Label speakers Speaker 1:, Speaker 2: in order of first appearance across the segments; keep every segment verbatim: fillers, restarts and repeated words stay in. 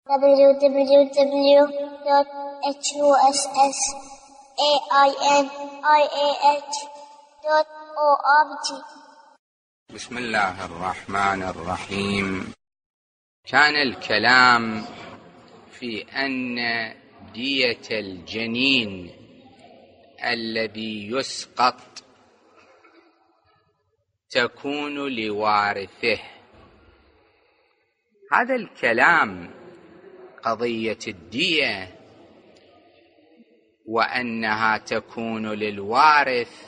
Speaker 1: w w w dot huss ainih dot org.
Speaker 2: بسم الله الرحمن الرحيم. كان الكلام في أن دية الجنين الذي يسقط تكون لوارثه. هذا الكلام قضية الدية وأنها تكون للوارث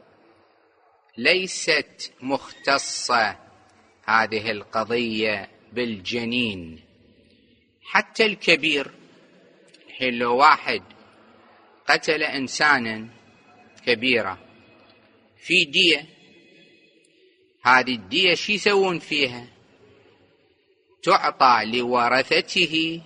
Speaker 2: ليست مختصة هذه القضية بالجنين، حتى الكبير. حين لو واحد قتل إنسانا كبيرا في دية، هذه الدية شي يسوون فيها؟ تعطى لورثته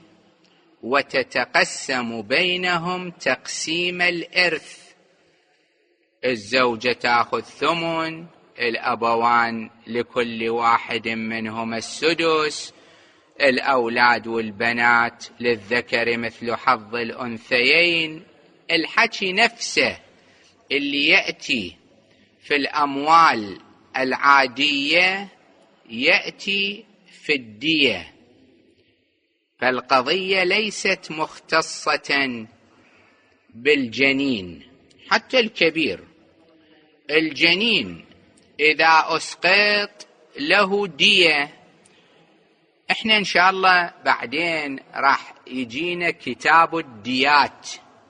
Speaker 2: وتتقسم بينهم تقسيم الإرث. الزوجة تأخذ ثمن، الأبوان لكل واحد منهم السدس، الأولاد والبنات للذكر مثل حظ الأنثيين. الحكي نفسه اللي يأتي في الأموال العادية يأتي في الدية. فالقضية ليست مختصة بالجنين، حتى الكبير. الجنين إذا أسقط له دية. إحنا إن شاء الله بعدين راح يجينا كتاب الديات،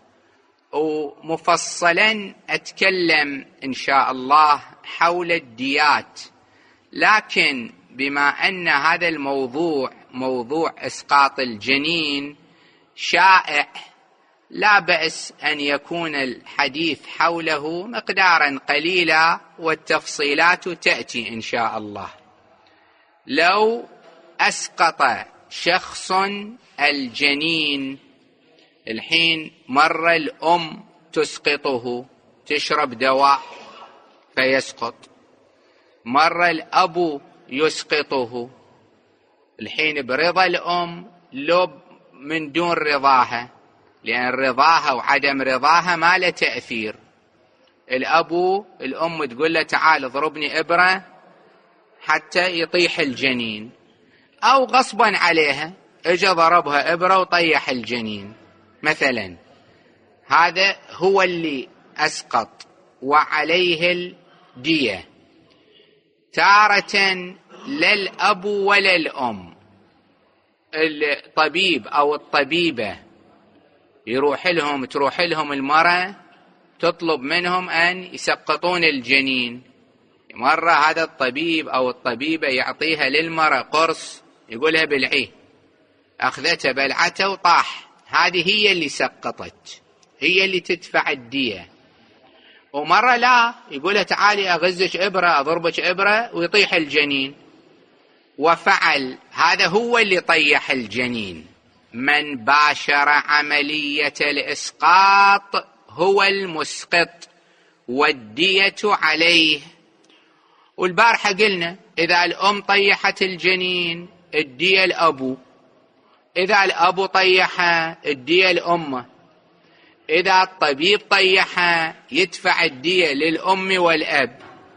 Speaker 2: ومفصلا أتكلم إن شاء الله حول الديات. لكن بما أن هذا الموضوع موضوع إسقاط الجنين شائع، لا بأس أن يكون الحديث حوله مقدارا قليلا والتفصيلات تأتي إن شاء الله. لو أسقط شخص الجنين، الحين مرة الأم تسقطه، تشرب دواء فيسقط. مرة الأب يسقطه، الحين برضا الأم لو من دون رضاها، لأن رضاها وعدم رضاها ما له تأثير. الأب الأم تقول له تعال اضربني إبرة حتى يطيح الجنين، أو غصبا عليها اجى ضربها إبرة وطيح الجنين مثلا. هذا هو اللي أسقط وعليه الدية. تارة لا الأب ولا الأم، الطبيب أو الطبيبة يروح لهم تروح لهم المرأة تطلب منهم أن يسقطون الجنين. مرة هذا الطبيب أو الطبيبة يعطيها للمرأة قرص، يقولها بلعيه، أخذته بلعته وطاح، هذه هي اللي سقطت، هي اللي تدفع الدية. ومرة لا، يقولها تعالي أغزك إبرة أضربك إبرة ويطيح الجنين، وفعل. هذا هو اللي طيح الجنين. من باشر عملية الإسقاط هو المسقط والدية عليه. والبارحة قلنا إذا الأم طيحت الجنين الدية الأبو، إذا الأبو طيحها الدية الأم، إذا الطبيب طيحها يدفع الدية للأم والأب.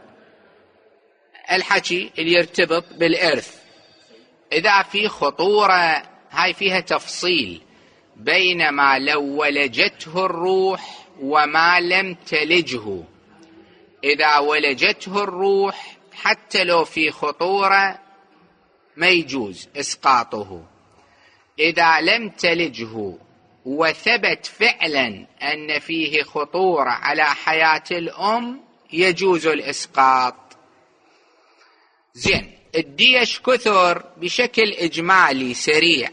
Speaker 2: الحكي اللي يرتبط بالإرث. إذا في خطورة هاي فيها تفصيل، بينما لو ولجته الروح وما لم تلجه. إذا ولجته الروح حتى لو في خطورة ما يجوز إسقاطه. إذا لم تلجه وثبت فعلا أن فيه خطورة على حياة الأم يجوز الإسقاط. زين، الديش كثر بشكل إجمالي سريع.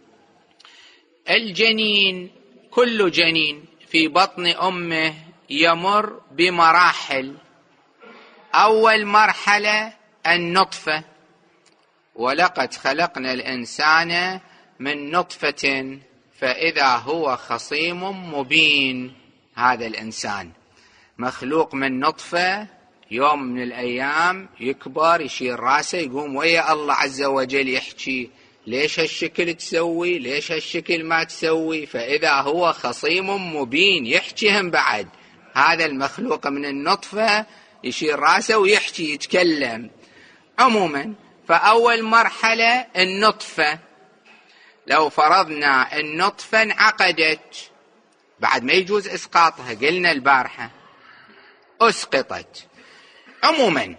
Speaker 2: الجنين، كل جنين في بطن أمه يمر بمراحل. أول مرحلة النطفة، ولقد خلقنا الإنسان من نطفة فإذا هو خصيم مبين. هذا الإنسان مخلوق من نطفة، يوم من الأيام يكبر يشير راسه يقوم ويا الله عز وجل يحكي ليش هالشكل تسوي، ليش هالشكل ما تسوي. فإذا هو خصيم مبين يحكيهم بعد، هذا المخلوق من النطفة يشير راسه ويحكي يتكلم. عموما فأول مرحلة النطفة، لو فرضنا النطفة انعقدت بعد ما يجوز إسقاطها، قلنا البارحة أسقطت. عموما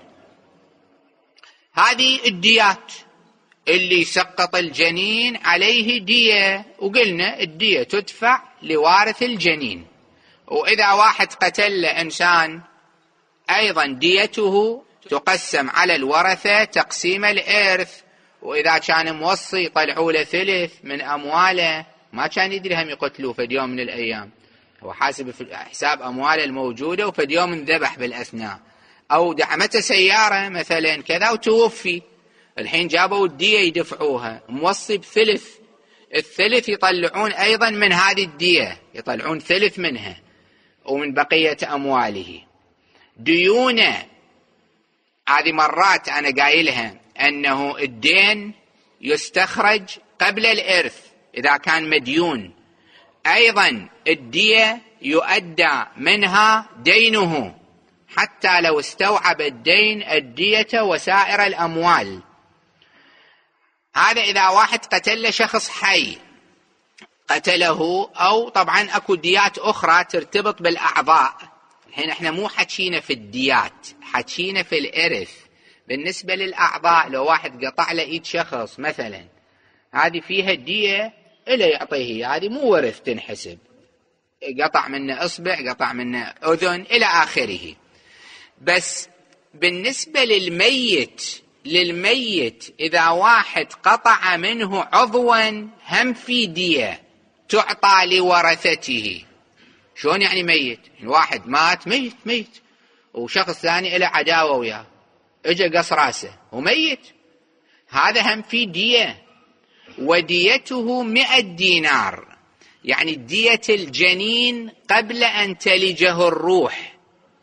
Speaker 2: هذه الديات، اللي سقط الجنين عليه دية، وقلنا الدية تدفع لوارث الجنين. وإذا واحد قتل إنسان أيضا ديته تقسم على الورثة تقسيم الإرث. وإذا كان موصي طلعوا له ثلث من أمواله، ما كان يدري هم يقتلوه في يوم من الأيام، هو حاسب في حساب أمواله الموجودة، وفي يوم انذبح بالأثناء. أو دعمته سيارة مثلا كذا وتوفي، الحين جابوا الدية يدفعوها، موصي بثلث، الثلث يطلعون أيضا من هذه الدية، يطلعون ثلث منها ومن بقية أمواله. ديونه هذه مرات أنا قايلها أنه الدين يستخرج قبل الإرث إذا كان مديون، أيضا الدية يؤدى منها دينه حتى لو استوعب الدين الدية وسائر الأموال. هذا إذا واحد قتل شخص حي قتله، أو طبعا أكو ديات أخرى ترتبط بالأعضاء. الحين احنا مو حكينا في الديات، حكينا في الإرث. بالنسبة للأعضاء، لو واحد قطع له إيد شخص مثلا، هذه فيها دية إلا يعطيه، هذه مو ورث تنحسب، قطع منه إصبع، قطع منه أذن إلى آخره. بس بالنسبة للميت للميت إذا واحد قطع منه عضوا هم في دية تعطى لورثته. شلون يعني ميت؟ واحد مات ميت ميت وشخص ثاني له عداوة وياه، اجى قص راسه وميت، هذا هم في دية، وديته مئة دينار، يعني دية الجنين قبل أن تلجه الروح.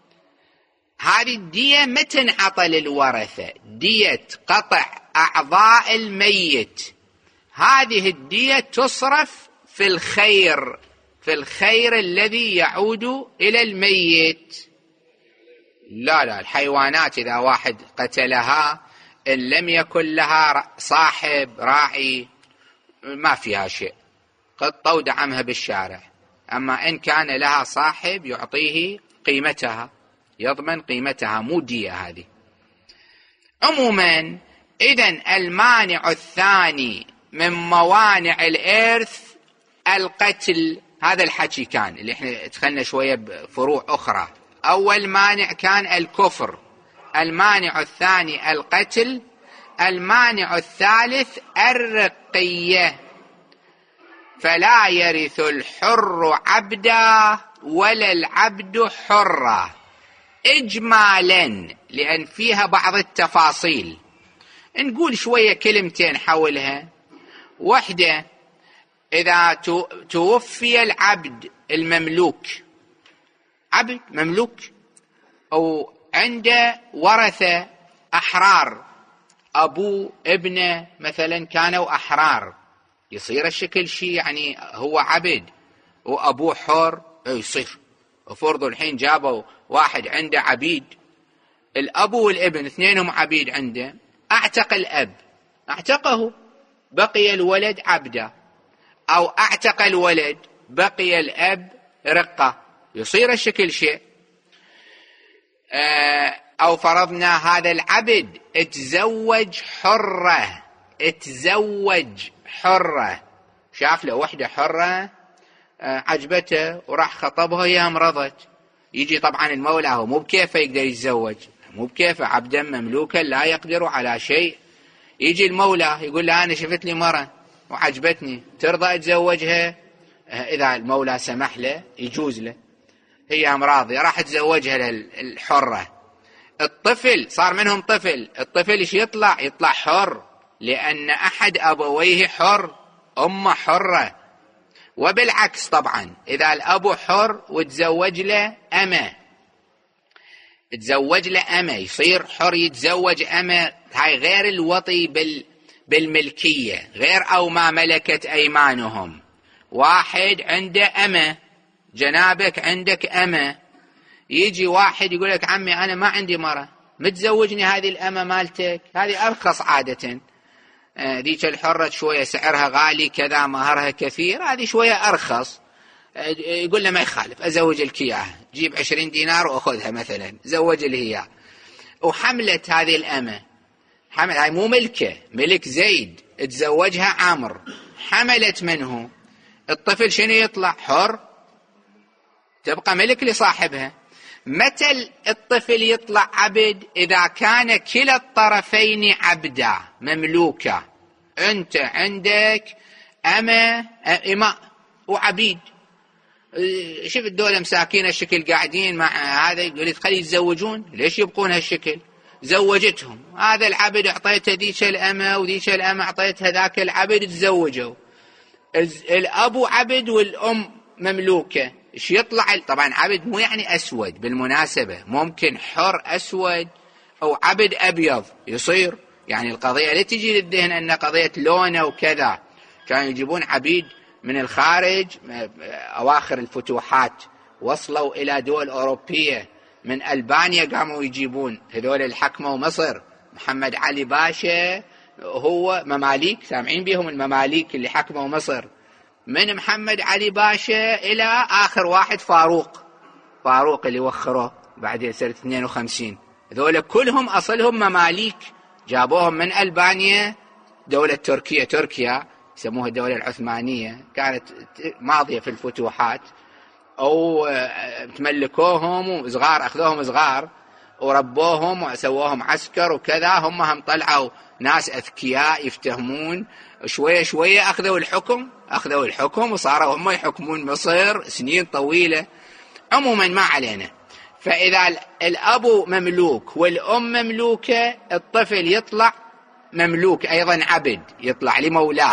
Speaker 2: هذه الدية ما تنعطى للورثة، دية قطع أعضاء الميت، هذه الدية تصرف في الخير، في الخير الذي يعود إلى الميت. لا لا، الحيوانات إذا واحد قتلها إن لم يكن لها صاحب راعي ما فيها شيء، قطة ودعمها بالشارع. أما إن كان لها صاحب يعطيه قيمتها، يضمن قيمتها، مو دية هذه. عموما إذن المانع الثاني من موانع الإرث القتل. هذا الحكي كان اللي احنا دخلنا شوية بفروع أخرى. أول مانع كان الكفر، المانع الثاني القتل، المانع الثالث الرقية. فلا يرث الحر عبدا ولا العبد حرا، إجمالا لأن فيها بعض التفاصيل. نقول شوية كلمتين حولها. واحدة، إذا توفي العبد المملوك، عبد مملوك أو عنده ورثة أحرار، أبوه ابنه مثلا كانوا أحرار، يصير الشكل شيء يعني هو عبد وأبوه حر، يصير. وفرضوا الحين جابوا واحد عنده عبيد، الأب والابن اثنينهم عبيد عنده، أعتق الأب، أعتقه بقي الولد عبدا، أو أعتق الولد بقي الأب رقة، يصير الشكل شيء. أو فرضنا هذا العبد اتزوج حرة، اتزوج حرة، شاف له وحدة حرة عجبته وراح خطبها، هي امرضت، يجي طبعا المولى هو مو بكيفه يقدر يتزوج، مو بكيفه، عبدا مملوكا لا يقدر على شيء. يجي المولى يقول له أنا شفت لي مرة وعجبتني، ترضى أتزوجها؟ إذا المولى سمح له يجوز له، هي أمراضية، راح تزوجها للحرة. الطفل صار منهم طفل، الطفل إيش يطلع؟ يطلع حر، لأن أحد أبويه حر، أمه حرة. وبالعكس طبعا إذا الأب حر وتزوج له أمه، تزوج له أمه، يصير حر يتزوج أمه، هاي غير الوطي بال بالملكية غير أو ما ملكت أيمانهم. واحد عنده أمة، جنابك عندك أمة، يجي واحد يقول لك عمي أنا ما عندي مرة، متزوجني هذه الأمة مالتك، هذه أرخص عادة، ذيك الحرة شوية سعرها غالي كذا مهرها كثير، هذه شوية أرخص. يقول له ما يخالف أزوج لك إياها، جيب عشرين دينار وأخذها مثلا، زوج لي إياها. وحملت هذه الأمة، حمل هاي مو ملكة، ملك زيد، تزوجها عمرو، حملت منه، الطفل شنو يطلع؟ حر، تبقى ملك لصاحبها. متى الطفل يطلع عبد؟ إذا كان كلا الطرفين عبدا مملوكا. أنت عندك أما إماء وعبيد، شوف الدولة مساكين الشكل قاعدين مع هذا، يقول خلي يتزوجون، ليش يبقون هالشكل؟ زوجتهم، هذا العبد أعطيته ذيك الأمة وذيك الأمة أعطيتها ذاك العبد، تزوجوا. الأب عبد والأم مملوكة، ايش يطلع؟ طبعا عبد مو يعني أسود، بالمناسبة ممكن حر أسود أو عبد أبيض يصير، يعني القضية لا تجي للذهن أن قضية لونه وكذا. كانوا يجيبون عبيد من الخارج، أواخر الفتوحات وصلوا إلى دول أوروبية، من ألبانيا قاموا يجيبون هذول الحكمة ومصر. محمد علي باشا هو مماليك، سامعين بهم المماليك اللي حكموا مصر، من محمد علي باشا إلى آخر واحد فاروق، فاروق اللي وخروه بعد سنة اثنين وخمسين. هذول كلهم أصلهم مماليك، جابوهم من ألبانيا. دولة تركيا، تركيا يسموها الدولة العثمانية، كانت ماضية في الفتوحات، أو تملكوهم وصغار، أخذوهم صغار وربوهم وسووهم عسكر وكذا. هم هم طلعوا ناس أذكياء يفتهمون، شوية شوية أخذوا الحكم، أخذوا الحكم وصاروا هم يحكمون مصر سنين طويلة. عموما ما علينا. فإذا الأب مملوك والأم مملوكة، الطفل يطلع مملوك أيضا، عبد، يطلع لمولاه.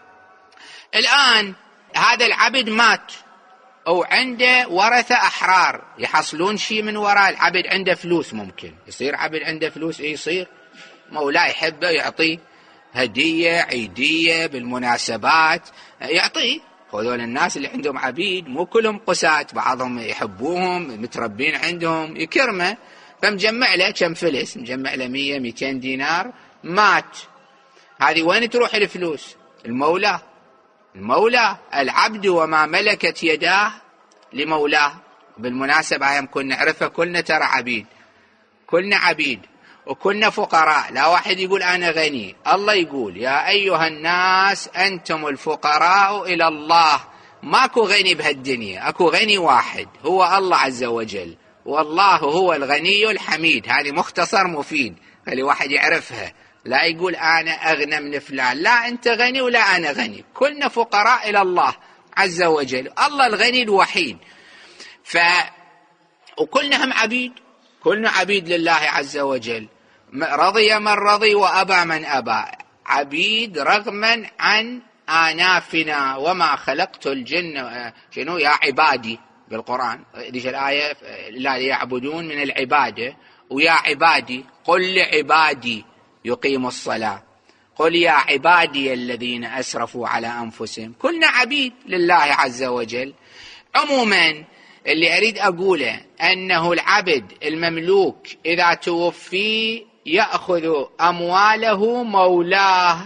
Speaker 2: الآن هذا العبد مات أو عنده ورثة أحرار يحصلون شيء من وراء العبد، عنده فلوس، ممكن يصير عبد عنده فلوس، إيه يصير، مولاه يحبه يعطيه هدية عيدية بالمناسبات يعطيه. هذول الناس اللي عندهم عبيد مو كلهم قساة، بعضهم يحبوهم متربين عندهم يكرمه، فمجمع له كم فلس، مجمع له مية ميتين دينار، مات، هذه وين تروح الفلوس؟ المولى، المولى العبد وما ملكت يداه لمولاه. بالمناسبة أيام كنا نعرفها كلنا ترى عبيد، كلنا عبيد وكنا فقراء. لا واحد يقول أنا غني، الله يقول يا أيها الناس أنتم الفقراء إلى الله. ماكو غني بهالدنيا، أكو غني واحد هو الله عز وجل، والله هو الغني الحميد. هذه مختصر مفيد خلي واحد يعرفها، لا يقول أنا أغنى من فلان، لا أنت غني ولا أنا غني، كلنا فقراء إلى الله عز وجل، الله الغني الوحيد. ف وكلنا هم عبيد، كلنا عبيد لله عز وجل، رضي من رضي وأبى من أبى، عبيد رغما عن آنافنا. وما خلقت الجن شنو يا عبادي بالقرآن، ديش الآية لا يعبدون من العبادة، ويا عبادي قل لعبادي يقيموا الصلاة، قل يا عبادي الذين أسرفوا على أنفسهم. كلنا عبيد لله عز وجل. عموما اللي أريد أقوله أنه العبد المملوك إذا توفي يأخذ أمواله مولاه،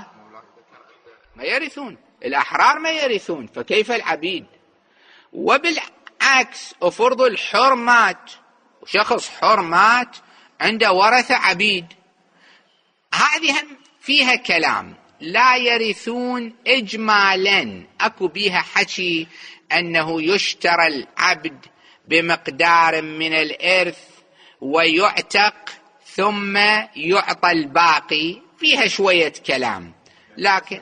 Speaker 2: ما يرثون، الأحرار ما يرثون، فكيف العبيد؟ وبالعكس أفرض الحر مات، شخص حر مات عنده ورثة عبيد، هذه فيها كلام، لا يرثون إجمالا، أكو بيها حكي أنه يشترى العبد بمقدار من الإرث ويعتق ثم يعطى الباقي، فيها شوية كلام. لكن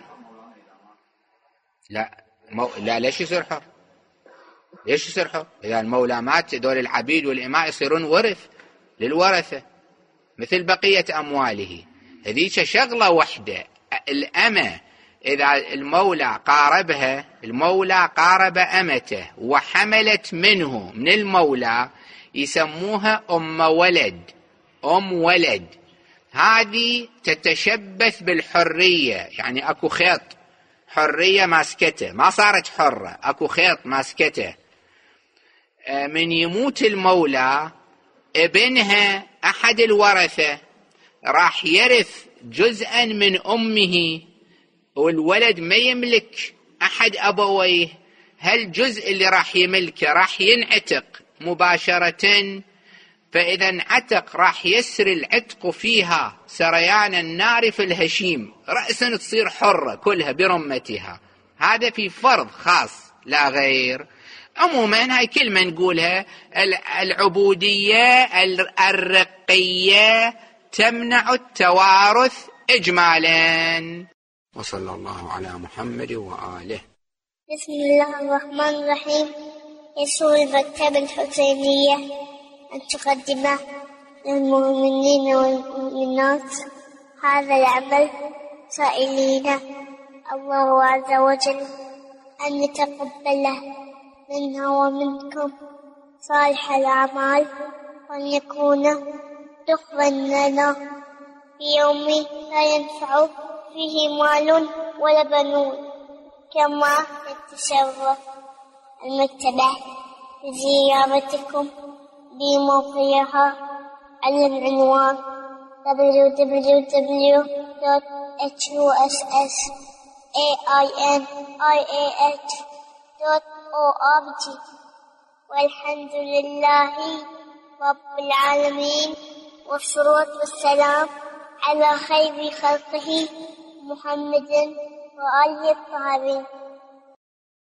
Speaker 2: لا مو... لا ليش يصير حر؟ ليش يصير حر؟ إذا المولى مات دول العبيد والإماء يصيرون ورث للورثة مثل بقية أمواله. هذيك شغلة وحدة. الأمة إذا المولى قاربها، المولى قارب أمته وحملت منه من المولى، يسموها أم ولد، أم ولد. هذه تتشبث بالحرية، يعني أكو خيط حرية ماسكته، ما صارت حرة، أكو خيط ماسكته. من يموت المولى ابنها أحد الورثة راح يرث جزءا من أمه، والولد ما يملك أحد أبويه، هالجزء اللي راح يملكه راح ينعتق مباشرة، فإذا انعتق راح يسري العتق فيها سريان النار في الهشيم، رأسا تصير حرة كلها برمتها. هذا في فرض خاص لا غير. عموما هاي كلمة نقولها، العبودية الرقية تمنع التوارث إجمالا. وصلى الله على محمد وآله.
Speaker 1: بسم الله الرحمن الرحيم. يسر المكتبة الحسينية أن تقدم للمؤمنين والمؤمنات هذا العمل، سائلين الله عز وجل أن يتقبله منا ومنكم صالح الأعمال، وأن يكون دخلا لنا في يوم لا ينفع فيه مال ولا بنون. كما تتشرف المكتبة بزيارتكم بموقعها على العنوان دبليو دبليو دبليو دوت إتش يو إس إس إيه آي إن آي إيه إتش دوت أو آر جي. والحمد لله رب العالمين، والصلاة والسلام على خير خلقه محمد وآله الطاهرين.